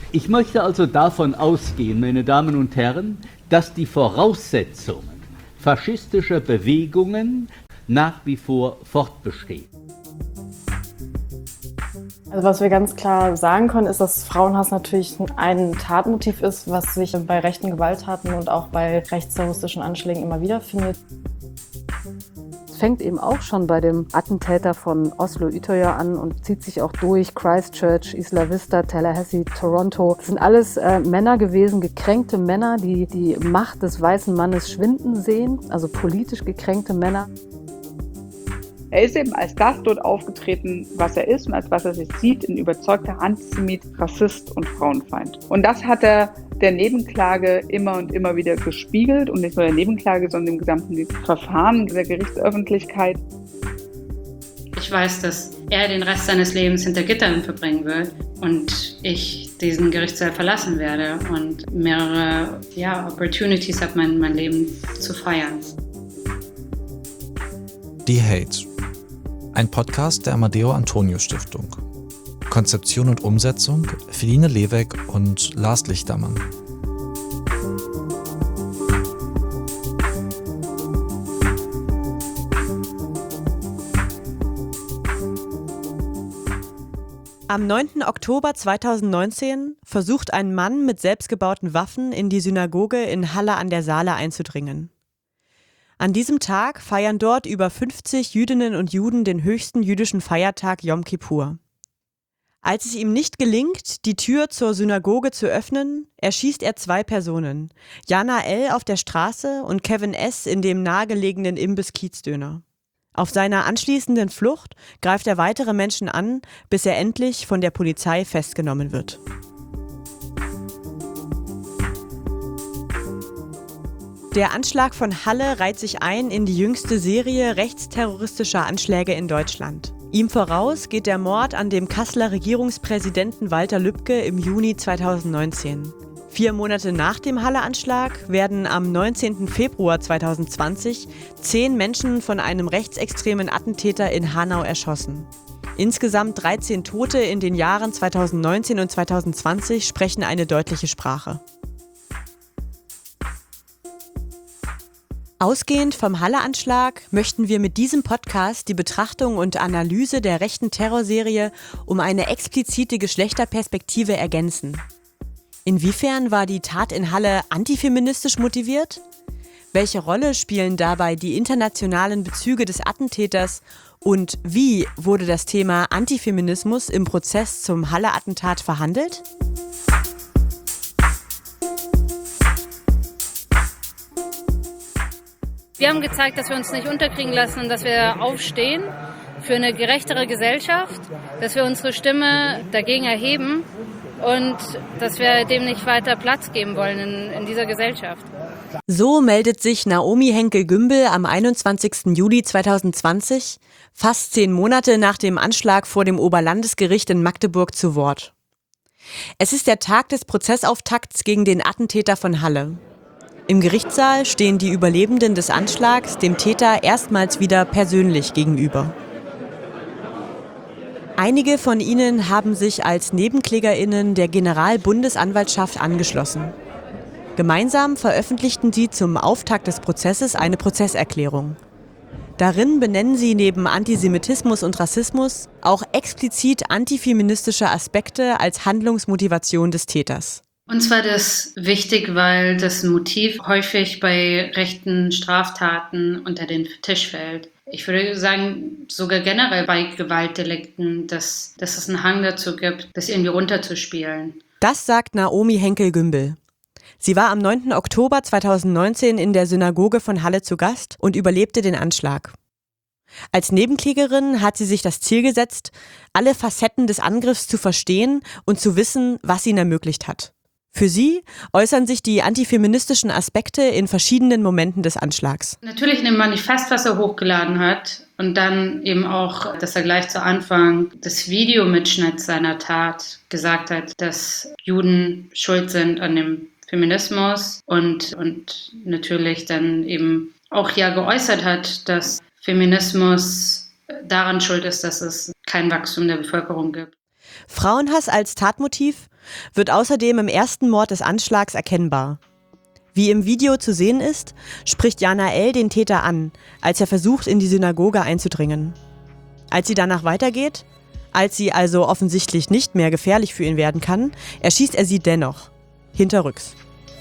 Ich möchte also davon ausgehen, meine Damen und Herren, dass die Voraussetzungen faschistischer Bewegungen nach wie vor fortbestehen. Also was wir ganz klar sagen können, ist, dass Frauenhass natürlich ein Tatmotiv ist, was sich bei rechten Gewalttaten und auch bei rechtsterroristischen Anschlägen immer wieder findet. Es fängt eben auch schon bei dem Attentäter von Oslo-Utøya an und zieht sich auch durch. Christchurch, Isla Vista, Tallahassee, Toronto. Das sind alles Männer gewesen, gekränkte Männer, die die Macht des weißen Mannes schwinden sehen, also politisch gekränkte Männer. Er ist eben als das dort aufgetreten, was er ist und als was er sich sieht, ein überzeugter Antisemit, Rassist und Frauenfeind. Und das hat er der Nebenklage immer und immer wieder gespiegelt und nicht nur der Nebenklage, sondern im gesamten Verfahren der Gerichtsöffentlichkeit. Ich weiß, dass er den Rest seines Lebens hinter Gittern verbringen wird und ich diesen Gerichtssaal verlassen werde und mehrere Opportunities habe, mein Leben zu feiern. Die Hate. Ein Podcast der Amadeo Antonio Stiftung. Konzeption und Umsetzung Feline Lewek und Lars Lichtermann. Am 9. Oktober 2019 versucht ein Mann mit selbstgebauten Waffen in die Synagoge in Halle an der Saale einzudringen. An diesem Tag feiern dort über 50 Jüdinnen und Juden den höchsten jüdischen Feiertag Yom Kippur. Als es ihm nicht gelingt, die Tür zur Synagoge zu öffnen, erschießt er 2 Personen, Jana L. auf der Straße und Kevin S. in dem nahegelegenen Imbiss Kiezdöner. Auf seiner anschließenden Flucht greift er weitere Menschen an, bis er endlich von der Polizei festgenommen wird. Der Anschlag von Halle reiht sich ein in die jüngste Serie rechtsterroristischer Anschläge in Deutschland. Ihm voraus geht der Mord an dem Kasseler Regierungspräsidenten Walter Lübcke im Juni 2019. 4 Monate nach dem Halle-Anschlag werden am 19. Februar 2020 10 Menschen von einem rechtsextremen Attentäter in Hanau erschossen. Insgesamt 13 Tote in den Jahren 2019 und 2020 sprechen eine deutliche Sprache. Ausgehend vom Halle-Anschlag möchten wir mit diesem Podcast die Betrachtung und Analyse der rechten Terrorserie um eine explizite Geschlechterperspektive ergänzen. Inwiefern war die Tat in Halle antifeministisch motiviert? Welche Rolle spielen dabei die internationalen Bezüge des Attentäters und wie wurde das Thema Antifeminismus im Prozess zum Halle-Attentat verhandelt? Wir haben gezeigt, dass wir uns nicht unterkriegen lassen und dass wir aufstehen für eine gerechtere Gesellschaft, dass wir unsere Stimme dagegen erheben und dass wir dem nicht weiter Platz geben wollen in dieser Gesellschaft. So meldet sich Naomi Henkel-Gümbel am 21. Juli 2020, fast 10 Monate nach dem Anschlag vor dem Oberlandesgericht in Magdeburg, zu Wort. Es ist der Tag des Prozessauftakts gegen den Attentäter von Halle. Im Gerichtssaal stehen die Überlebenden des Anschlags dem Täter erstmals wieder persönlich gegenüber. Einige von ihnen haben sich als NebenklägerInnen der Generalbundesanwaltschaft angeschlossen. Gemeinsam veröffentlichten sie zum Auftakt des Prozesses eine Prozesserklärung. Darin benennen sie neben Antisemitismus und Rassismus auch explizit antifeministische Aspekte als Handlungsmotivation des Täters. Uns war das wichtig, weil das Motiv häufig bei rechten Straftaten unter den Tisch fällt. Ich würde sagen, sogar generell bei Gewaltdelikten, dass es einen Hang dazu gibt, das irgendwie runterzuspielen. Das sagt Naomi Henkel-Gümbel. Sie war am 9. Oktober 2019 in der Synagoge von Halle zu Gast und überlebte den Anschlag. Als Nebenklägerin hat sie sich das Ziel gesetzt, alle Facetten des Angriffs zu verstehen und zu wissen, was ihn ermöglicht hat. Für sie äußern sich die antifeministischen Aspekte in verschiedenen Momenten des Anschlags. Natürlich in dem Manifest, was er hochgeladen hat und dann eben auch, dass er gleich zu Anfang des Videomitschnitts seiner Tat gesagt hat, dass Juden schuld sind an dem Feminismus und natürlich dann eben auch ja geäußert hat, dass Feminismus daran schuld ist, dass es kein Wachstum der Bevölkerung gibt. Frauenhass als Tatmotiv wird außerdem im ersten Mord des Anschlags erkennbar. Wie im Video zu sehen ist, spricht Jana L. den Täter an, als er versucht, in die Synagoge einzudringen. Als sie danach weitergeht, als sie also offensichtlich nicht mehr gefährlich für ihn werden kann, erschießt er sie dennoch, hinterrücks.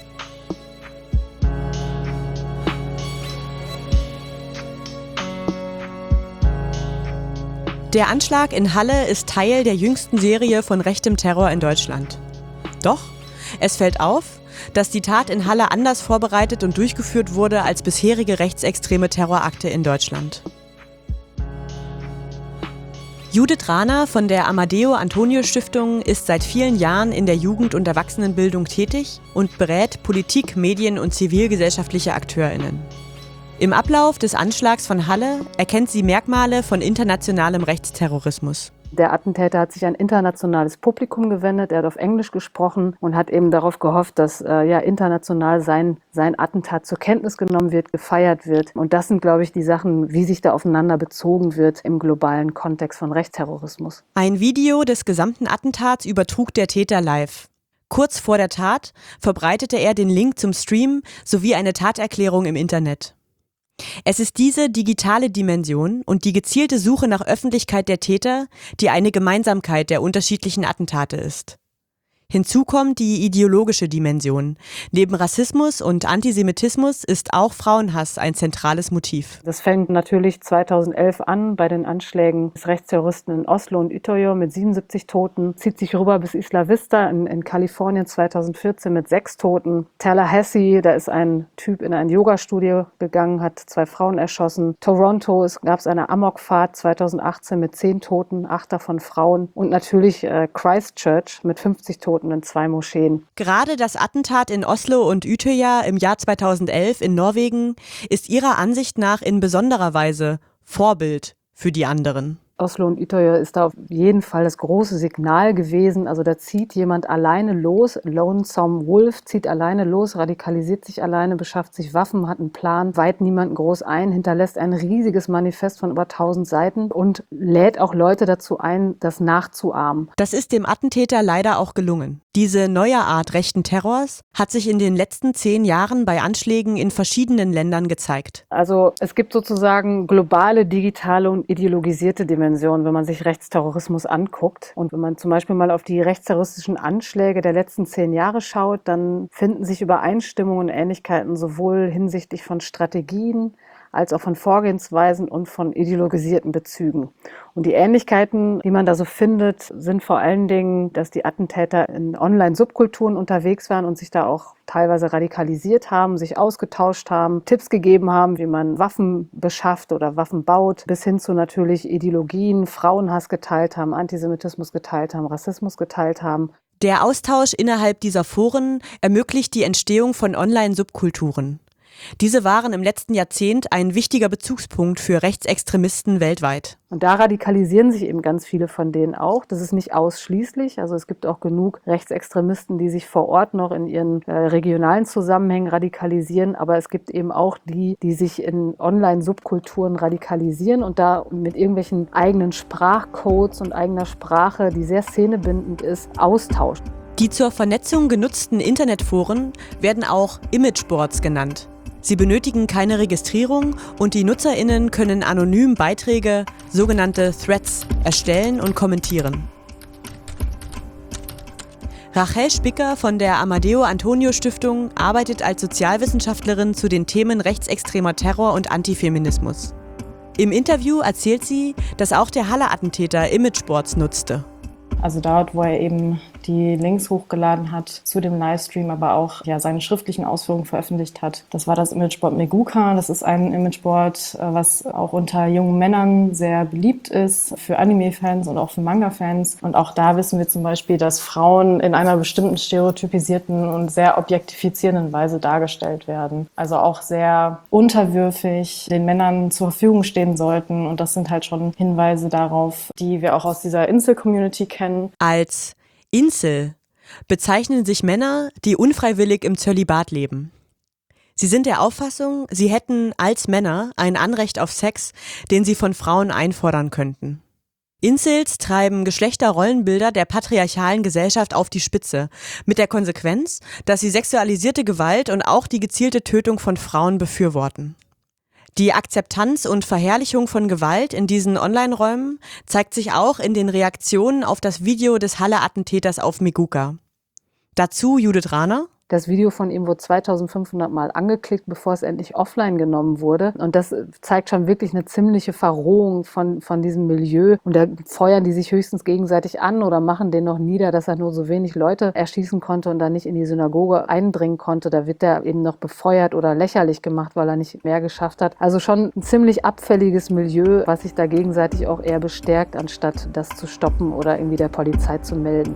Der Anschlag in Halle ist Teil der jüngsten Serie von rechtem Terror in Deutschland. Doch, es fällt auf, dass die Tat in Halle anders vorbereitet und durchgeführt wurde als bisherige rechtsextreme Terrorakte in Deutschland. Judith Rahner von der Amadeo-Antonio-Stiftung ist seit vielen Jahren in der Jugend- und Erwachsenenbildung tätig und berät Politik-, Medien- und zivilgesellschaftliche AkteurInnen. Im Ablauf des Anschlags von Halle erkennt sie Merkmale von internationalem Rechtsterrorismus. Der Attentäter hat sich an internationales Publikum gewendet, er hat auf Englisch gesprochen und hat eben darauf gehofft, dass international sein Attentat zur Kenntnis genommen wird, gefeiert wird. Und das sind, glaube ich, die Sachen, wie sich da aufeinander bezogen wird im globalen Kontext von Rechtsterrorismus. Ein Video des gesamten Attentats übertrug der Täter live. Kurz vor der Tat verbreitete er den Link zum Stream sowie eine Taterklärung im Internet. Es ist diese digitale Dimension und die gezielte Suche nach Öffentlichkeit der Täter, die eine Gemeinsamkeit der unterschiedlichen Attentate ist. Hinzu kommt die ideologische Dimension. Neben Rassismus und Antisemitismus ist auch Frauenhass ein zentrales Motiv. Das fängt natürlich 2011 an bei den Anschlägen des Rechtsterroristen in Oslo und Utøya mit 77 Toten, zieht sich rüber bis Isla Vista in Kalifornien 2014 mit 6 Toten. Tallahassee, da ist ein Typ in ein Yoga-Studio gegangen, hat 2 Frauen erschossen. Toronto gab es eine Amokfahrt 2018 mit 10 Toten, 8 davon Frauen. Und natürlich Christchurch mit 50 Toten in 2 Moscheen. Gerade das Attentat in Oslo und Utøya im Jahr 2011 in Norwegen ist ihrer Ansicht nach in besonderer Weise Vorbild für die anderen. Oslo und Utøya ist da auf jeden Fall das große Signal gewesen. Also da zieht jemand alleine los, Lonesome Wolf zieht alleine los, radikalisiert sich alleine, beschafft sich Waffen, hat einen Plan, weiht niemanden groß ein, hinterlässt ein riesiges Manifest von über 1000 Seiten und lädt auch Leute dazu ein, das nachzuahmen. Das ist dem Attentäter leider auch gelungen. Diese neue Art rechten Terrors hat sich in den letzten 10 Jahren bei Anschlägen in verschiedenen Ländern gezeigt. Also es gibt sozusagen globale, digitale und ideologisierte Dimensionen, wenn man sich Rechtsterrorismus anguckt. Und wenn man zum Beispiel mal auf die rechtsterroristischen Anschläge der letzten 10 Jahre schaut, dann finden sich Übereinstimmungen und Ähnlichkeiten sowohl hinsichtlich von Strategien als auch von Vorgehensweisen und von ideologisierten Bezügen. Und die Ähnlichkeiten, die man da so findet, sind vor allen Dingen, dass die Attentäter in Online-Subkulturen unterwegs waren und sich da auch teilweise radikalisiert haben, sich ausgetauscht haben, Tipps gegeben haben, wie man Waffen beschafft oder Waffen baut, bis hin zu natürlich Ideologien, Frauenhass geteilt haben, Antisemitismus geteilt haben, Rassismus geteilt haben. Der Austausch innerhalb dieser Foren ermöglicht die Entstehung von Online-Subkulturen. Diese waren im letzten Jahrzehnt ein wichtiger Bezugspunkt für Rechtsextremisten weltweit. Und da radikalisieren sich eben ganz viele von denen auch. Das ist nicht ausschließlich. Also es gibt auch genug Rechtsextremisten, die sich vor Ort noch in ihren regionalen Zusammenhängen radikalisieren. Aber es gibt eben auch die sich in Online-Subkulturen radikalisieren und da mit irgendwelchen eigenen Sprachcodes und eigener Sprache, die sehr szenebindend ist, austauschen. Die zur Vernetzung genutzten Internetforen werden auch Imageboards genannt. Sie benötigen keine Registrierung und die NutzerInnen können anonym Beiträge, sogenannte Threads, erstellen und kommentieren. Rachel Spicker von der Amadeo-Antonio-Stiftung arbeitet als Sozialwissenschaftlerin zu den Themen rechtsextremer Terror und Antifeminismus. Im Interview erzählt sie, dass auch der Halle-Attentäter Imageboards nutzte. Also dort, wo er eben die Links hochgeladen hat zu dem Livestream, aber auch seine schriftlichen Ausführungen veröffentlicht hat. Das war das Imageboard Meguka. Das ist ein Imageboard, was auch unter jungen Männern sehr beliebt ist, für Anime-Fans und auch für Manga-Fans. Und auch da wissen wir zum Beispiel, dass Frauen in einer bestimmten stereotypisierten und sehr objektifizierenden Weise dargestellt werden. Also auch sehr unterwürfig den Männern zur Verfügung stehen sollten. Und das sind halt schon Hinweise darauf, die wir auch aus dieser Incel-Community kennen. Als Incel bezeichnen sich Männer, die unfreiwillig im Zölibat leben. Sie sind der Auffassung, sie hätten als Männer ein Anrecht auf Sex, den sie von Frauen einfordern könnten. Incels treiben Geschlechterrollenbilder der patriarchalen Gesellschaft auf die Spitze, mit der Konsequenz, dass sie sexualisierte Gewalt und auch die gezielte Tötung von Frauen befürworten. Die Akzeptanz und Verherrlichung von Gewalt in diesen Online-Räumen zeigt sich auch in den Reaktionen auf das Video des Halle-Attentäters auf Meguka. Dazu Judith Rahner. Das Video von ihm wurde 2500 Mal angeklickt, bevor es endlich offline genommen wurde. Und das zeigt schon wirklich eine ziemliche Verrohung von diesem Milieu. Und da feuern die sich höchstens gegenseitig an oder machen den noch nieder, dass er nur so wenig Leute erschießen konnte und dann nicht in die Synagoge eindringen konnte. Da wird der eben noch befeuert oder lächerlich gemacht, weil er nicht mehr geschafft hat. Also schon ein ziemlich abfälliges Milieu, was sich da gegenseitig auch eher bestärkt, anstatt das zu stoppen oder irgendwie der Polizei zu melden.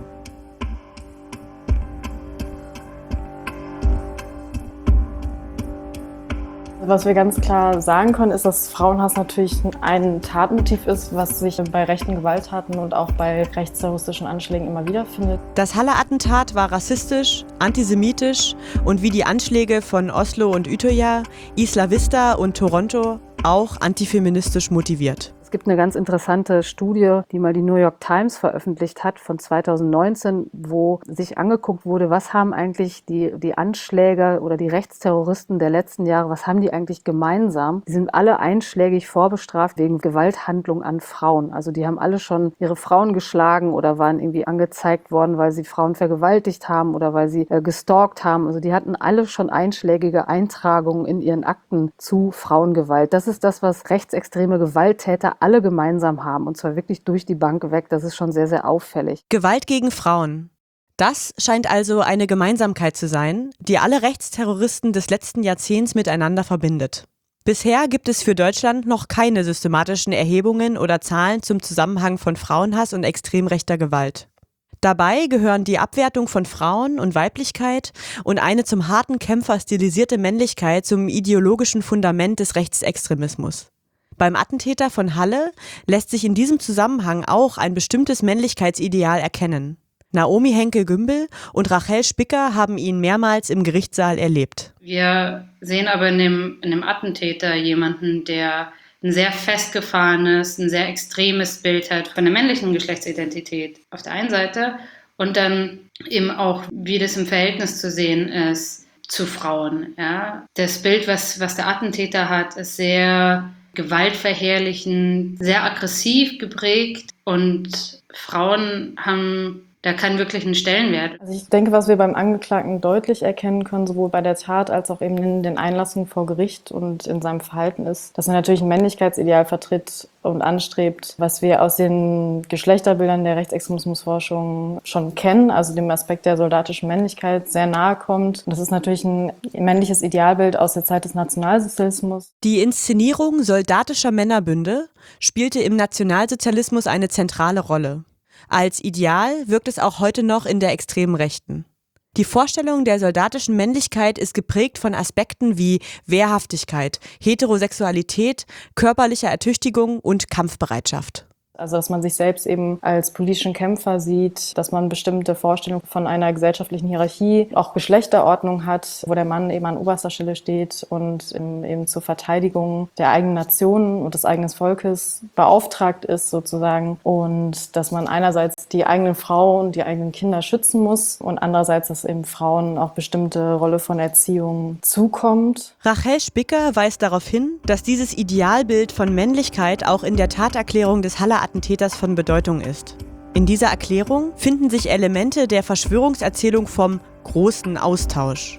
Was wir ganz klar sagen können, ist, dass Frauenhass natürlich ein Tatmotiv ist, was sich bei rechten Gewalttaten und auch bei rechtsterroristischen Anschlägen immer wieder findet. Das Halle-Attentat war rassistisch, antisemitisch und wie die Anschläge von Oslo und Utøya, Isla Vista und Toronto auch antifeministisch motiviert. Es gibt eine ganz interessante Studie, die mal die New York Times veröffentlicht hat von 2019, wo sich angeguckt wurde, was haben eigentlich die Anschläge oder die Rechtsterroristen der letzten Jahre, was haben die eigentlich gemeinsam? Die sind alle einschlägig vorbestraft wegen Gewalthandlung an Frauen. Also die haben alle schon ihre Frauen geschlagen oder waren irgendwie angezeigt worden, weil sie Frauen vergewaltigt haben oder weil sie gestalkt haben. Also die hatten alle schon einschlägige Eintragungen in ihren Akten zu Frauengewalt. Das ist das, was rechtsextreme Gewalttäter alle gemeinsam haben, und zwar wirklich durch die Bank weg. Das ist schon sehr, sehr auffällig. Gewalt gegen Frauen. Das scheint also eine Gemeinsamkeit zu sein, die alle Rechtsterroristen des letzten Jahrzehnts miteinander verbindet. Bisher gibt es für Deutschland noch keine systematischen Erhebungen oder Zahlen zum Zusammenhang von Frauenhass und extrem rechter Gewalt. Dabei gehören die Abwertung von Frauen und Weiblichkeit und eine zum harten Kämpfer stilisierte Männlichkeit zum ideologischen Fundament des Rechtsextremismus. Beim Attentäter von Halle lässt sich in diesem Zusammenhang auch ein bestimmtes Männlichkeitsideal erkennen. Naomi Henkel-Gümbel und Rachel Spicker haben ihn mehrmals im Gerichtssaal erlebt. Wir sehen aber in dem Attentäter jemanden, der ein sehr festgefahrenes, ein sehr extremes Bild hat von der männlichen Geschlechtsidentität auf der einen Seite und dann eben auch, wie das im Verhältnis zu sehen ist zu Frauen. Ja? Das Bild, was der Attentäter hat, ist sehr gewaltverherrlichend, sehr aggressiv geprägt und Frauen haben da keinen wirklichen Stellenwert. Also ich denke, was wir beim Angeklagten deutlich erkennen können, sowohl bei der Tat als auch eben in den Einlassungen vor Gericht und in seinem Verhalten ist, dass er natürlich ein Männlichkeitsideal vertritt und anstrebt, was wir aus den Geschlechterbildern der Rechtsextremismusforschung schon kennen, also dem Aspekt der soldatischen Männlichkeit sehr nahe kommt. Und das ist natürlich ein männliches Idealbild aus der Zeit des Nationalsozialismus. Die Inszenierung soldatischer Männerbünde spielte im Nationalsozialismus eine zentrale Rolle. Als Ideal wirkt es auch heute noch in der extremen Rechten. Die Vorstellung der soldatischen Männlichkeit ist geprägt von Aspekten wie Wehrhaftigkeit, Heterosexualität, körperlicher Ertüchtigung und Kampfbereitschaft. Also dass man sich selbst eben als politischen Kämpfer sieht, dass man bestimmte Vorstellungen von einer gesellschaftlichen Hierarchie, auch Geschlechterordnung hat, wo der Mann eben an oberster Stelle steht und eben zur Verteidigung der eigenen Nation und des eigenen Volkes beauftragt ist sozusagen. Und dass man einerseits die eigene Frau und die eigenen Kinder schützen muss und andererseits, dass eben Frauen auch bestimmte Rolle von Erziehung zukommt. Rachel Spicker weist darauf hin, dass dieses Idealbild von Männlichkeit auch in der Taterklärung des Halle-Attentäters von Bedeutung ist. In dieser Erklärung finden sich Elemente der Verschwörungserzählung vom großen Austausch.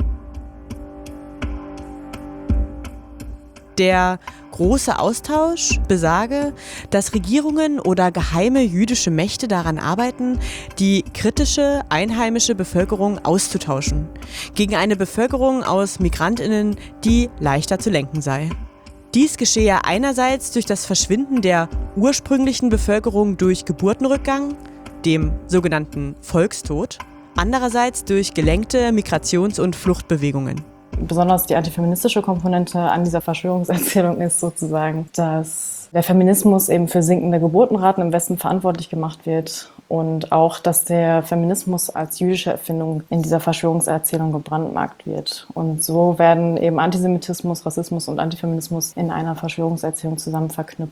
Der große Austausch besage, dass Regierungen oder geheime jüdische Mächte daran arbeiten, die kritische einheimische Bevölkerung auszutauschen gegen eine Bevölkerung aus MigrantInnen, die leichter zu lenken sei. Dies geschehe einerseits durch das Verschwinden der ursprünglichen Bevölkerung durch Geburtenrückgang, dem sogenannten Volkstod, andererseits durch gelenkte Migrations- und Fluchtbewegungen. Besonders die antifeministische Komponente an dieser Verschwörungserzählung ist sozusagen, dass der Feminismus eben für sinkende Geburtenraten im Westen verantwortlich gemacht wird und auch, dass der Feminismus als jüdische Erfindung in dieser Verschwörungserzählung gebrandmarkt wird. Und so werden eben Antisemitismus, Rassismus und Antifeminismus in einer Verschwörungserzählung zusammen verknüpft.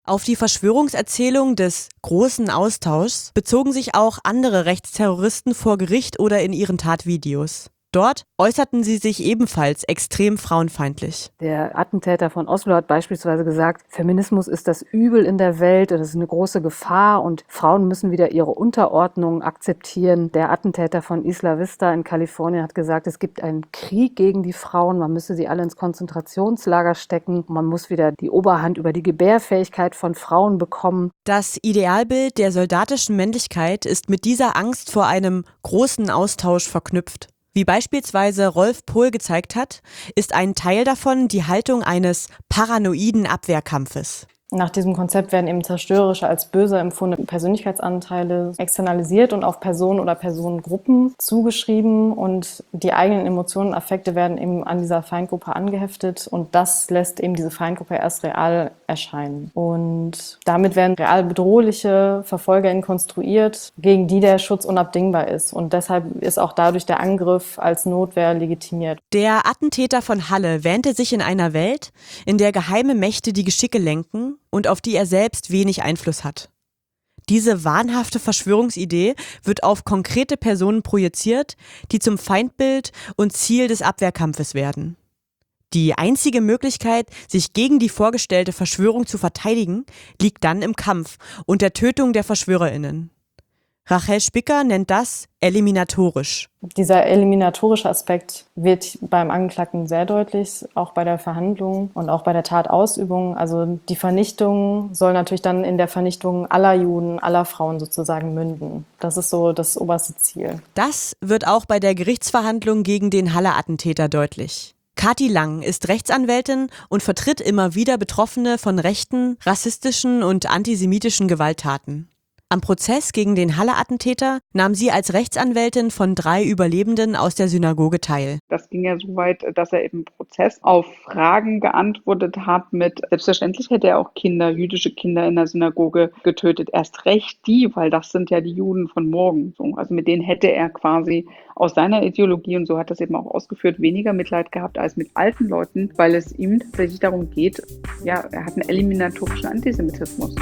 Auf die Verschwörungserzählung des großen Austauschs bezogen sich auch andere Rechtsterroristen vor Gericht oder in ihren Tatvideos. Dort äußerten sie sich ebenfalls extrem frauenfeindlich. Der Attentäter von Oslo hat beispielsweise gesagt, Feminismus ist das Übel in der Welt, das ist eine große Gefahr und Frauen müssen wieder ihre Unterordnung akzeptieren. Der Attentäter von Isla Vista in Kalifornien hat gesagt, es gibt einen Krieg gegen die Frauen, man müsse sie alle ins Konzentrationslager stecken, man muss wieder die Oberhand über die Gebärfähigkeit von Frauen bekommen. Das Idealbild der soldatischen Männlichkeit ist mit dieser Angst vor einem großen Austausch verknüpft. Wie beispielsweise Rolf Pohl gezeigt hat, ist ein Teil davon die Haltung eines paranoiden Abwehrkampfes. Nach diesem Konzept werden eben zerstörerische als böse empfundene Persönlichkeitsanteile externalisiert und auf Personen oder Personengruppen zugeschrieben und die eigenen Emotionen und Affekte werden eben an dieser Feindgruppe angeheftet und das lässt eben diese Feindgruppe erst real erscheinen. Und damit werden real bedrohliche VerfolgerInnen konstruiert, gegen die der Schutz unabdingbar ist und deshalb ist auch dadurch der Angriff als Notwehr legitimiert. Der Attentäter von Halle wähnte sich in einer Welt, in der geheime Mächte die Geschicke lenken und auf die er selbst wenig Einfluss hat. Diese wahnhafte Verschwörungsidee wird auf konkrete Personen projiziert, die zum Feindbild und Ziel des Abwehrkampfes werden. Die einzige Möglichkeit, sich gegen die vorgestellte Verschwörung zu verteidigen, liegt dann im Kampf und der Tötung der VerschwörerInnen. Rachel Spicker nennt das eliminatorisch. Dieser eliminatorische Aspekt wird beim Angeklagten sehr deutlich, auch bei der Verhandlung und auch bei der Tatausübung. Also die Vernichtung soll natürlich dann in der Vernichtung aller Juden, aller Frauen sozusagen münden. Das ist so das oberste Ziel. Das wird auch bei der Gerichtsverhandlung gegen den Halle-Attentäter deutlich. Kathi Lang ist Rechtsanwältin und vertritt immer wieder Betroffene von rechten, rassistischen und antisemitischen Gewalttaten. Am Prozess gegen den Halle-Attentäter nahm sie als Rechtsanwältin von 3 Überlebenden aus der Synagoge teil. Das ging ja so weit, dass er im Prozess auf Fragen geantwortet hat mit, selbstverständlich hätte er auch Kinder, jüdische Kinder in der Synagoge getötet. Erst recht die, weil das sind ja die Juden von morgen. Also mit denen hätte er quasi aus seiner Ideologie, und so hat das eben auch ausgeführt, weniger Mitleid gehabt als mit alten Leuten, weil es ihm tatsächlich darum geht, ja, er hat einen eliminatorischen Antisemitismus.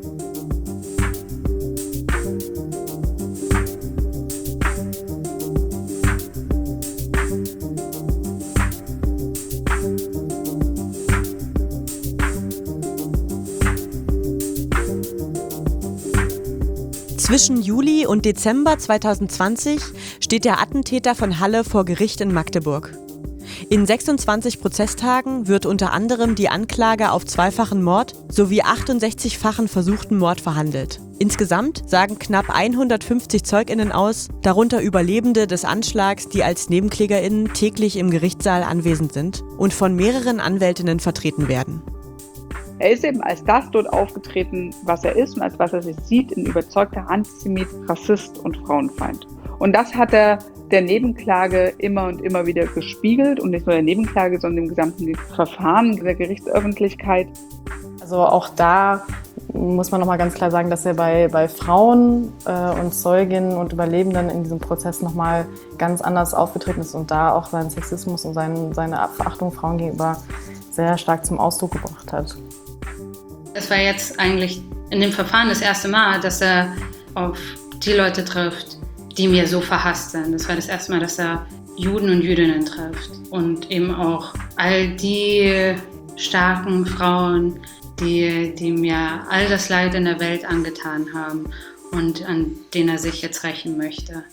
Zwischen Juli und Dezember 2020 steht der Attentäter von Halle vor Gericht in Magdeburg. In 26 Prozesstagen wird unter anderem die Anklage auf zweifachen Mord sowie 68-fachen versuchten Mord verhandelt. Insgesamt sagen knapp 150 ZeugInnen aus, darunter Überlebende des Anschlags, die als NebenklägerInnen täglich im Gerichtssaal anwesend sind und von mehreren Anwältinnen vertreten werden. Er ist eben als das dort aufgetreten, was er ist und als was er sich sieht, ein überzeugter Antisemit, Rassist und Frauenfeind. Und das hat er der Nebenklage immer und immer wieder gespiegelt und nicht nur der Nebenklage, sondern dem gesamten Verfahren der Gerichtsöffentlichkeit. Also auch da muss man nochmal ganz klar sagen, dass er bei Frauen und Zeuginnen und Überlebenden in diesem Prozess nochmal ganz anders aufgetreten ist und da auch seinen Sexismus und seine Verachtung Frauen gegenüber sehr stark zum Ausdruck gebracht hat. Es war jetzt eigentlich in dem Verfahren das erste Mal, dass er auf die Leute trifft, die mir so verhasst sind. Das war das erste Mal, dass er Juden und Jüdinnen trifft und eben auch all die starken Frauen, die mir all das Leid in der Welt angetan haben und an denen er sich jetzt rächen möchte.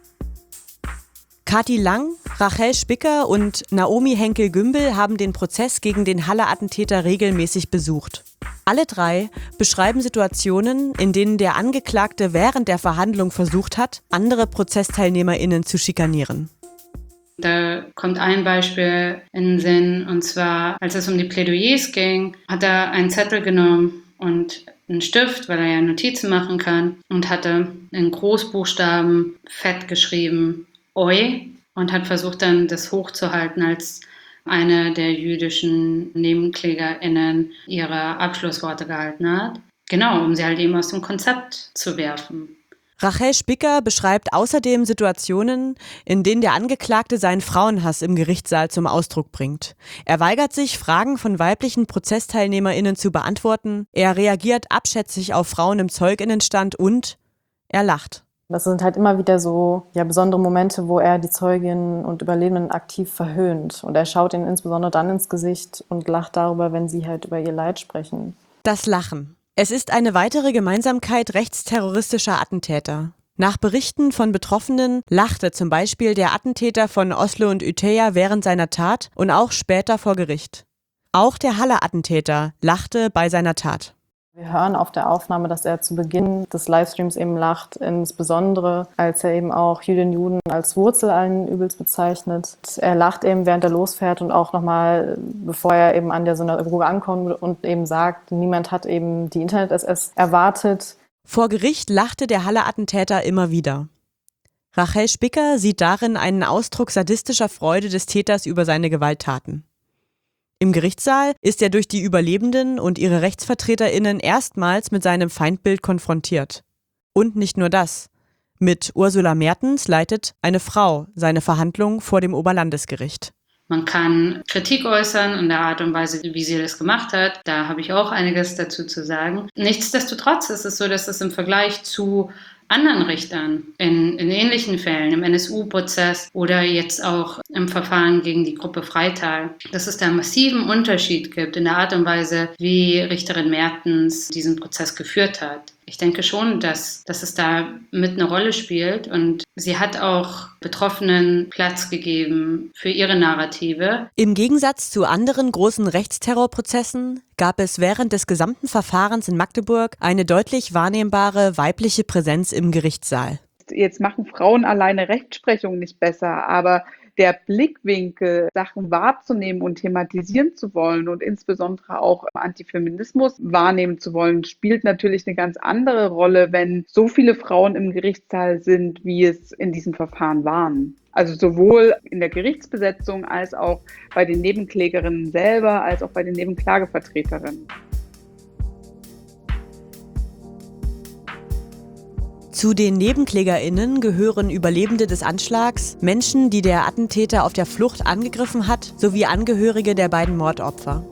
Kathi Lang, Rachel Spicker und Naomi Henkel-Gümbel haben den Prozess gegen den Halle-Attentäter regelmäßig besucht. Alle 3 beschreiben Situationen, in denen der Angeklagte während der Verhandlung versucht hat, andere ProzessteilnehmerInnen zu schikanieren. Da kommt ein Beispiel in den Sinn, und zwar, als es um die Plädoyers ging, hat er einen Zettel genommen und einen Stift, weil er ja Notizen machen kann, und hatte in Großbuchstaben fett geschrieben, Oi, und hat versucht dann das hochzuhalten, als eine der jüdischen NebenklägerInnen ihre Abschlussworte gehalten hat. Genau, um sie halt eben aus dem Konzept zu werfen. Rachel Spicker beschreibt außerdem Situationen, in denen der Angeklagte seinen Frauenhass im Gerichtssaal zum Ausdruck bringt. Er weigert sich, Fragen von weiblichen ProzessteilnehmerInnen zu beantworten, er reagiert abschätzig auf Frauen im ZeugInnenstand und er lacht. Das sind halt immer wieder so besondere Momente, wo er die Zeuginnen und Überlebenden aktiv verhöhnt. Und er schaut ihnen insbesondere dann ins Gesicht und lacht darüber, wenn sie halt über ihr Leid sprechen. Das Lachen. Es ist eine weitere Gemeinsamkeit rechtsterroristischer Attentäter. Nach Berichten von Betroffenen lachte zum Beispiel der Attentäter von Oslo und Utøya während seiner Tat und auch später vor Gericht. Auch der Halle-Attentäter lachte bei seiner Tat. Wir hören auf der Aufnahme, dass er zu Beginn des Livestreams eben lacht, insbesondere als er eben auch Jüdinnen und Juden als Wurzel allen Übels bezeichnet. Er lacht eben, während er losfährt und auch nochmal, bevor er eben an der Synagoge ankommt und eben sagt, niemand hat eben die Internet-SS erwartet. Vor Gericht lachte der Halle-Attentäter immer wieder. Rachel Spicker sieht darin einen Ausdruck sadistischer Freude des Täters über seine Gewalttaten. Im Gerichtssaal ist er durch die Überlebenden und ihre RechtsvertreterInnen erstmals mit seinem Feindbild konfrontiert. Und nicht nur das. Mit Ursula Mertens leitet eine Frau seine Verhandlung vor dem Oberlandesgericht. Man kann Kritik äußern in der Art und Weise, wie sie das gemacht hat. Da habe ich auch einiges dazu zu sagen. Nichtsdestotrotz ist es so, dass es im Vergleich zu anderen Richtern in ähnlichen Fällen, im NSU-Prozess oder jetzt auch im Verfahren gegen die Gruppe Freital, dass es da einen massiven Unterschied gibt in der Art und Weise, wie Richterin Mertens diesen Prozess geführt hat. Ich denke schon, dass es da mit eine Rolle spielt und sie hat auch Betroffenen Platz gegeben für ihre Narrative. Im Gegensatz zu anderen großen Rechtsterrorprozessen gab es während des gesamten Verfahrens in Magdeburg eine deutlich wahrnehmbare weibliche Präsenz im Gerichtssaal. Jetzt machen Frauen alleine Rechtsprechung nicht besser, aber der Blickwinkel, Sachen wahrzunehmen und thematisieren zu wollen und insbesondere auch Antifeminismus wahrnehmen zu wollen, spielt natürlich eine ganz andere Rolle, wenn so viele Frauen im Gerichtssaal sind, wie es in diesem Verfahren waren. Also sowohl in der Gerichtsbesetzung als auch bei den Nebenklägerinnen selber, als auch bei den Nebenklagevertreterinnen. Zu den NebenklägerInnen gehören Überlebende des Anschlags, Menschen, die der Attentäter auf der Flucht angegriffen hat, sowie Angehörige der beiden Mordopfer.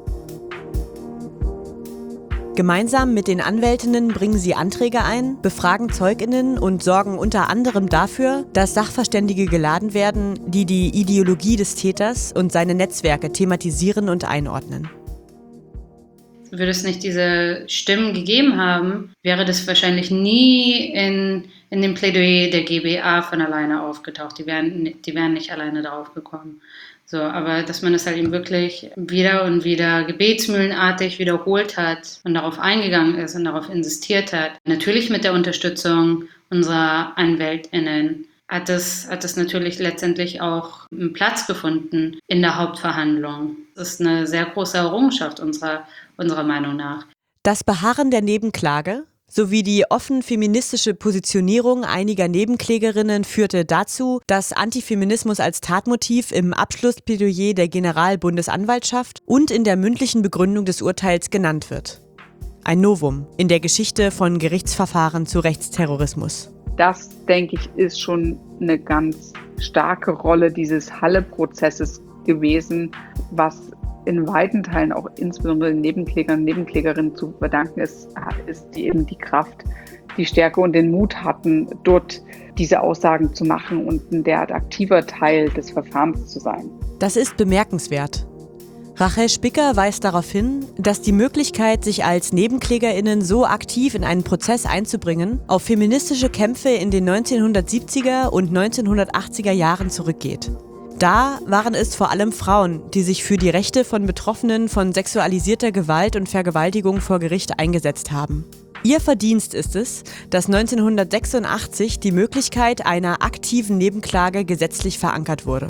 Gemeinsam mit den Anwältinnen bringen sie Anträge ein, befragen ZeugInnen und sorgen unter anderem dafür, dass Sachverständige geladen werden, die die Ideologie des Täters und seine Netzwerke thematisieren und einordnen. Würde es nicht diese Stimmen gegeben haben, wäre das wahrscheinlich nie in dem Plädoyer der GBA von alleine aufgetaucht. Die wären nicht alleine darauf gekommen. So, aber dass man das halt eben wirklich wieder und wieder gebetsmühlenartig wiederholt hat und darauf eingegangen ist und darauf insistiert hat, natürlich mit der Unterstützung unserer AnwältInnen, hat es natürlich letztendlich auch einen Platz gefunden in der Hauptverhandlung. Das ist eine sehr große Errungenschaft unserer Meinung nach. Das Beharren der Nebenklage sowie die offen feministische Positionierung einiger Nebenklägerinnen führte dazu, dass Antifeminismus als Tatmotiv im Abschlussplädoyer der Generalbundesanwaltschaft und in der mündlichen Begründung des Urteils genannt wird. Ein Novum in der Geschichte von Gerichtsverfahren zu Rechtsterrorismus. Das, denke ich, ist schon eine ganz starke Rolle dieses Halle-Prozesses gewesen, was in weiten Teilen auch insbesondere den Nebenklägern und Nebenklägerinnen zu verdanken ist, die eben die Kraft, die Stärke und den Mut hatten, dort diese Aussagen zu machen und ein derart aktiver Teil des Verfahrens zu sein. Das ist bemerkenswert. Rachel Spicker weist darauf hin, dass die Möglichkeit, sich als NebenklägerInnen so aktiv in einen Prozess einzubringen, auf feministische Kämpfe in den 1970er und 1980er Jahren zurückgeht. Da waren es vor allem Frauen, die sich für die Rechte von Betroffenen von sexualisierter Gewalt und Vergewaltigung vor Gericht eingesetzt haben. Ihr Verdienst ist es, dass 1986 die Möglichkeit einer aktiven Nebenklage gesetzlich verankert wurde.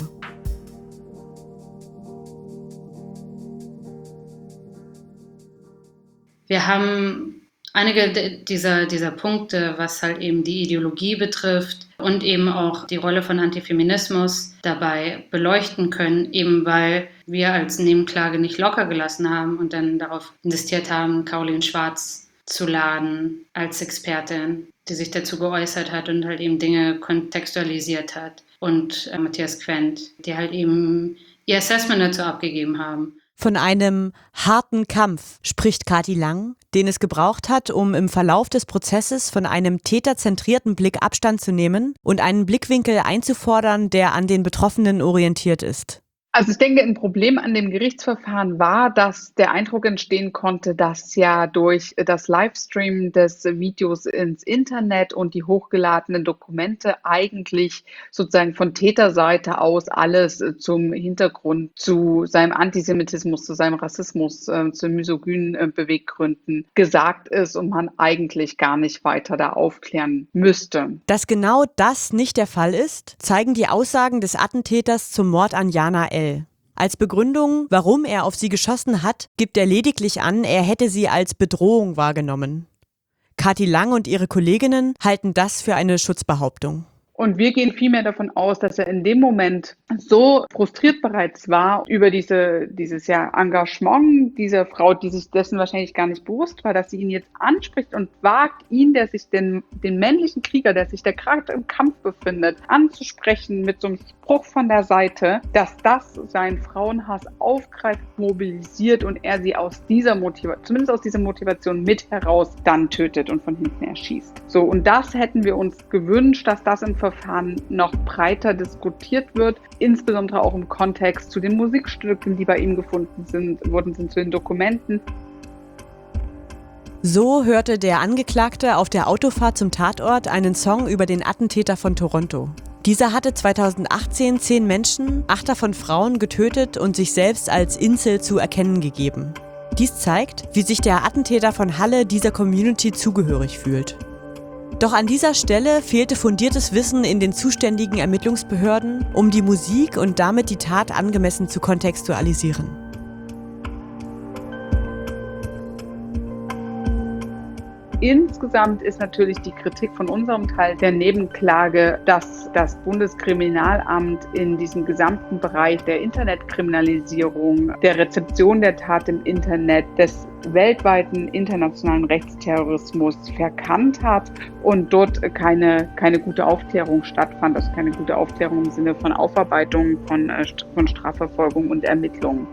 Wir haben einige dieser Punkte, was halt eben die Ideologie betrifft und eben auch die Rolle von Antifeminismus dabei beleuchten können, eben weil wir als Nebenklage nicht locker gelassen haben und dann darauf insistiert haben, Caroline Schwarz zu laden als Expertin, die sich dazu geäußert hat und halt eben Dinge kontextualisiert hat. Und Matthias Quent, die halt eben ihr Assessment dazu abgegeben haben. Von einem harten Kampf spricht Kati Lang, den es gebraucht hat, um im Verlauf des Prozesses von einem täterzentrierten Blick Abstand zu nehmen und einen Blickwinkel einzufordern, der an den Betroffenen orientiert ist. Also ich denke, ein Problem an dem Gerichtsverfahren war, dass der Eindruck entstehen konnte, dass ja durch das Livestream des Videos ins Internet und die hochgeladenen Dokumente eigentlich sozusagen von Täterseite aus alles zum Hintergrund zu seinem Antisemitismus, zu seinem Rassismus, zu misogynen Beweggründen gesagt ist und man eigentlich gar nicht weiter da aufklären müsste. Dass genau das nicht der Fall ist, zeigen die Aussagen des Attentäters zum Mord an Jana L. Als Begründung, warum er auf sie geschossen hat, gibt er lediglich an, er hätte sie als Bedrohung wahrgenommen. Kati Lang und ihre Kolleginnen halten das für eine Schutzbehauptung. Und wir gehen vielmehr davon aus, dass er in dem Moment so frustriert bereits war über dieses Engagement dieser Frau, die sich dessen wahrscheinlich gar nicht bewusst war, dass sie ihn jetzt anspricht und wagt, der sich den männlichen Krieger, der sich da gerade im Kampf befindet, anzusprechen mit so einem Spruch von der Seite, dass das seinen Frauenhass aufgreift, mobilisiert und er sie zumindest aus dieser Motivation mit heraus dann tötet und von hinten erschießt. So, und das hätten wir uns gewünscht, dass das im Verfahren noch breiter diskutiert wird, insbesondere auch im Kontext zu den Musikstücken, die bei ihm gefunden wurden, zu den Dokumenten. So hörte der Angeklagte auf der Autofahrt zum Tatort einen Song über den Attentäter von Toronto. Dieser hatte 2018 10 Menschen, 8 davon Frauen, getötet und sich selbst als Incel zu erkennen gegeben. Dies zeigt, wie sich der Attentäter von Halle dieser Community zugehörig fühlt. Doch an dieser Stelle fehlte fundiertes Wissen in den zuständigen Ermittlungsbehörden, um die Musik und damit die Tat angemessen zu kontextualisieren. Insgesamt ist natürlich die Kritik von unserem Teil der Nebenklage, dass das Bundeskriminalamt in diesem gesamten Bereich der Internetkriminalisierung, der Rezeption der Tat im Internet, des weltweiten internationalen Rechtsterrorismus verkannt hat und dort keine gute Aufklärung stattfand, also keine gute Aufklärung im Sinne von Aufarbeitung, von Strafverfolgung und Ermittlungen.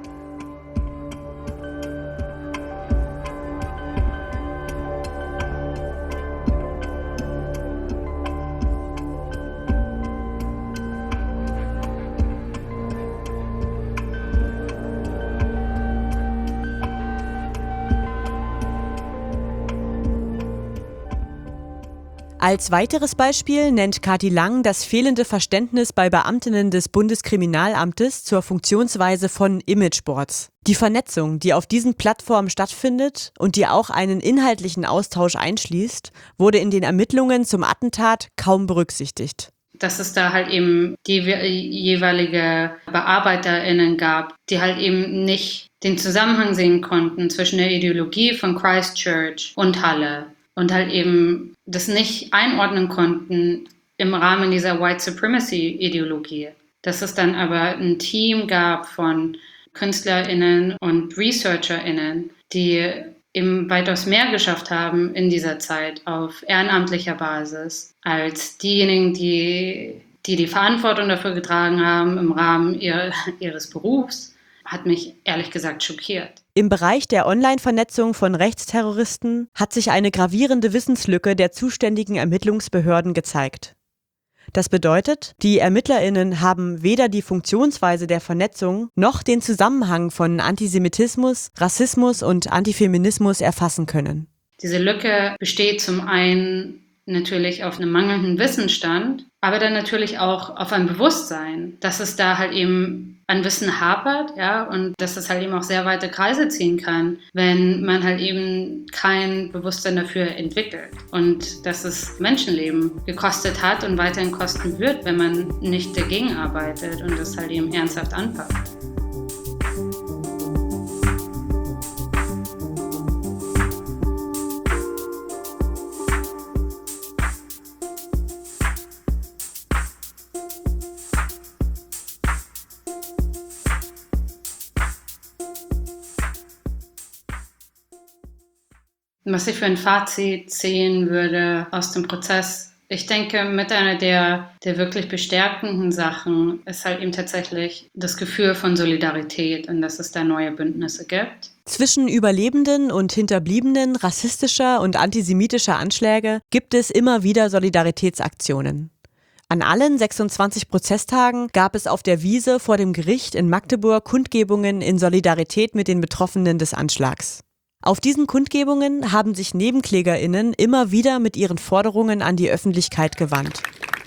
Als weiteres Beispiel nennt Kati Lang das fehlende Verständnis bei Beamtinnen des Bundeskriminalamtes zur Funktionsweise von Imageboards. Die Vernetzung, die auf diesen Plattformen stattfindet und die auch einen inhaltlichen Austausch einschließt, wurde in den Ermittlungen zum Attentat kaum berücksichtigt. Dass es da halt eben die jeweilige BearbeiterInnen gab, die halt eben nicht den Zusammenhang sehen konnten zwischen der Ideologie von Christchurch und Halle. Und halt eben das nicht einordnen konnten im Rahmen dieser White Supremacy-Ideologie. Dass es dann aber ein Team gab von KünstlerInnen und ResearcherInnen, die eben weitaus mehr geschafft haben in dieser Zeit auf ehrenamtlicher Basis als diejenigen, die Verantwortung dafür getragen haben im Rahmen ihres Berufs, hat mich ehrlich gesagt schockiert. Im Bereich der Online-Vernetzung von Rechtsterroristen hat sich eine gravierende Wissenslücke der zuständigen Ermittlungsbehörden gezeigt. Das bedeutet, die ErmittlerInnen haben weder die Funktionsweise der Vernetzung noch den Zusammenhang von Antisemitismus, Rassismus und Antifeminismus erfassen können. Diese Lücke besteht zum einen natürlich auf einem mangelnden Wissensstand, aber dann natürlich auch auf einem Bewusstsein, dass es da halt eben an Wissen hapert, ja, und dass es halt eben auch sehr weite Kreise ziehen kann, wenn man halt eben kein Bewusstsein dafür entwickelt. Und dass es Menschenleben gekostet hat und weiterhin kosten wird, wenn man nicht dagegen arbeitet und das halt eben ernsthaft anpackt. Was ich für ein Fazit ziehen würde aus dem Prozess, ich denke, mit einer der wirklich bestärkenden Sachen ist halt eben tatsächlich das Gefühl von Solidarität und dass es da neue Bündnisse gibt. Zwischen Überlebenden und Hinterbliebenen rassistischer und antisemitischer Anschläge gibt es immer wieder Solidaritätsaktionen. An allen 26 Prozesstagen gab es auf der Wiese vor dem Gericht in Magdeburg Kundgebungen in Solidarität mit den Betroffenen des Anschlags. Auf diesen Kundgebungen haben sich NebenklägerInnen immer wieder mit ihren Forderungen an die Öffentlichkeit gewandt.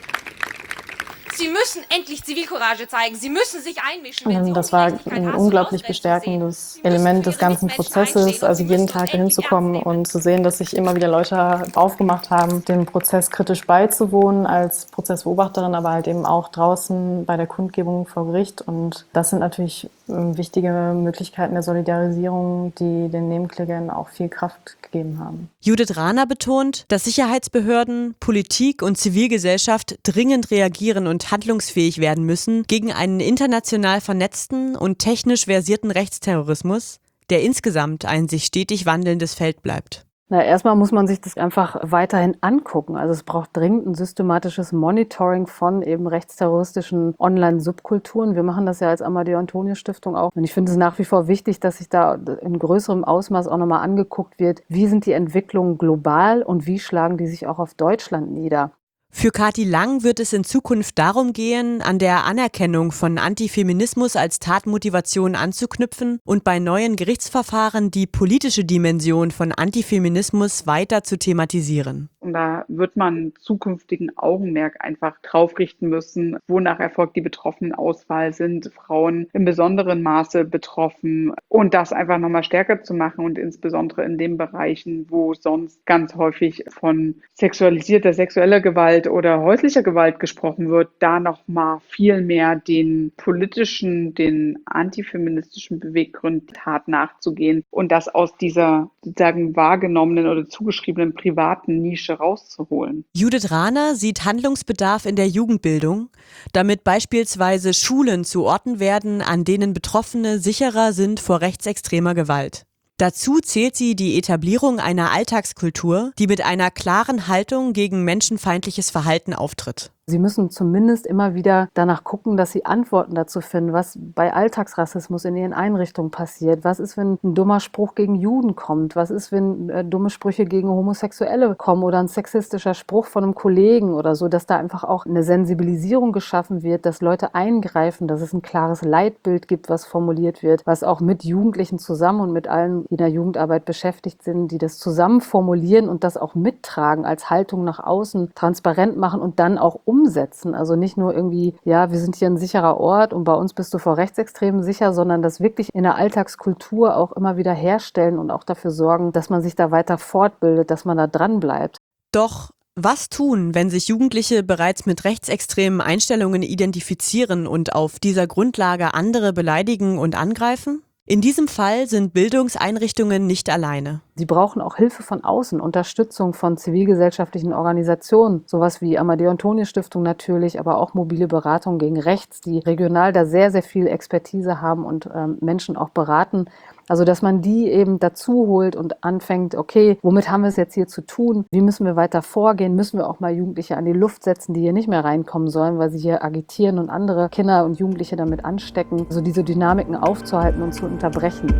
Sie müssen endlich Zivilcourage zeigen. Sie müssen sich einmischen. Das war ein unglaublich bestärkendes Element des ganzen Prozesses, also jeden Tag dahin zu kommen und zu sehen, dass sich immer wieder Leute aufgemacht haben, dem Prozess kritisch beizuwohnen als Prozessbeobachterin, aber halt eben auch draußen bei der Kundgebung vor Gericht. Und das sind natürlich wichtige Möglichkeiten der Solidarisierung, die den Nebenklägern auch viel Kraft gegeben haben. Judith Rahner betont, dass Sicherheitsbehörden, Politik und Zivilgesellschaft dringend reagieren und handlungsfähig werden müssen gegen einen international vernetzten und technisch versierten Rechtsterrorismus, der insgesamt ein sich stetig wandelndes Feld bleibt. Erstmal muss man sich das einfach weiterhin angucken. Also es braucht dringend ein systematisches Monitoring von eben rechtsterroristischen Online-Subkulturen. Wir machen das ja als Amadeo-Antonio-Stiftung auch. Und ich finde es nach wie vor wichtig, dass sich da in größerem Ausmaß auch nochmal angeguckt wird, wie sind die Entwicklungen global und wie schlagen die sich auch auf Deutschland nieder. Für Kati Lang wird es in Zukunft darum gehen, an der Anerkennung von Antifeminismus als Tatmotivation anzuknüpfen und bei neuen Gerichtsverfahren die politische Dimension von Antifeminismus weiter zu thematisieren. Und da wird man zukünftigen Augenmerk einfach drauf richten müssen, wonach erfolgt die Betroffenenauswahl, sind Frauen im besonderen Maße betroffen und das einfach nochmal stärker zu machen und insbesondere in den Bereichen, wo sonst ganz häufig von sexueller Gewalt oder häuslicher Gewalt gesprochen wird, da nochmal viel mehr den politischen, den antifeministischen Beweggründen hart nachzugehen und das aus dieser sozusagen wahrgenommenen oder zugeschriebenen privaten Nische rauszuholen. Judith Rahner sieht Handlungsbedarf in der Jugendbildung, damit beispielsweise Schulen zu Orten werden, an denen Betroffene sicherer sind vor rechtsextremer Gewalt. Dazu zählt sie die Etablierung einer Alltagskultur, die mit einer klaren Haltung gegen menschenfeindliches Verhalten auftritt. Sie müssen zumindest immer wieder danach gucken, dass sie Antworten dazu finden, was bei Alltagsrassismus in ihren Einrichtungen passiert. Was ist, wenn ein dummer Spruch gegen Juden kommt? Was ist, wenn dumme Sprüche gegen Homosexuelle kommen oder ein sexistischer Spruch von einem Kollegen oder so, dass da einfach auch eine Sensibilisierung geschaffen wird, dass Leute eingreifen, dass es ein klares Leitbild gibt, was formuliert wird, was auch mit Jugendlichen zusammen und mit allen, die in der Jugendarbeit beschäftigt sind, die das zusammen formulieren und das auch mittragen als Haltung nach außen, transparent machen und dann auch umsetzen. Also nicht nur irgendwie, ja, wir sind hier ein sicherer Ort und bei uns bist du vor Rechtsextremen sicher, sondern das wirklich in der Alltagskultur auch immer wieder herstellen und auch dafür sorgen, dass man sich da weiter fortbildet, dass man da dran bleibt. Doch was tun, wenn sich Jugendliche bereits mit rechtsextremen Einstellungen identifizieren und auf dieser Grundlage andere beleidigen und angreifen? In diesem Fall sind Bildungseinrichtungen nicht alleine. Sie brauchen auch Hilfe von außen, Unterstützung von zivilgesellschaftlichen Organisationen, sowas wie Amadeo-Antonio-Stiftung natürlich, aber auch mobile Beratung gegen Rechts, die regional da sehr, sehr viel Expertise haben und Menschen auch beraten. Also dass man die eben dazu holt und anfängt, okay, womit haben wir es jetzt hier zu tun? Wie müssen wir weiter vorgehen? Müssen wir auch mal Jugendliche an die Luft setzen, die hier nicht mehr reinkommen sollen, weil sie hier agitieren und andere Kinder und Jugendliche damit anstecken? Also diese Dynamiken aufzuhalten und zu unterbrechen.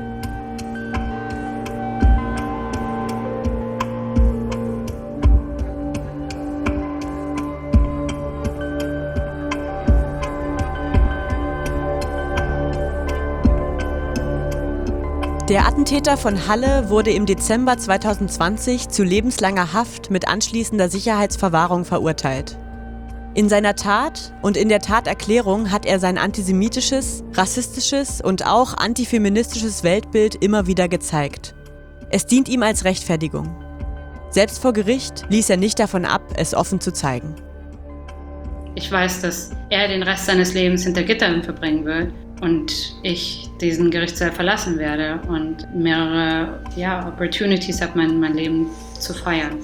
Der Attentäter von Halle wurde im Dezember 2020 zu lebenslanger Haft mit anschließender Sicherheitsverwahrung verurteilt. In seiner Tat und in der Taterklärung hat er sein antisemitisches, rassistisches und auch antifeministisches Weltbild immer wieder gezeigt. Es dient ihm als Rechtfertigung. Selbst vor Gericht ließ er nicht davon ab, es offen zu zeigen. Ich weiß, dass er den Rest seines Lebens hinter Gittern verbringen wird und ich diesen Gerichtssaal verlassen werde und mehrere Opportunities habe, mein Leben zu feiern.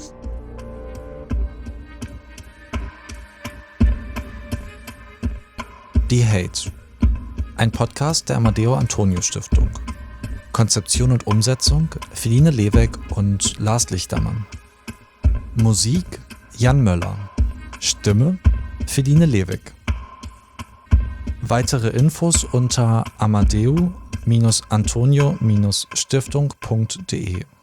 Die Hate. Ein Podcast der Amadeo-Antonio-Stiftung. Konzeption und Umsetzung Feline Leweg und Lars Lichtermann. Musik Jan Möller. Stimme Feline Leweg. Weitere Infos unter amadeo-antonio-stiftung.de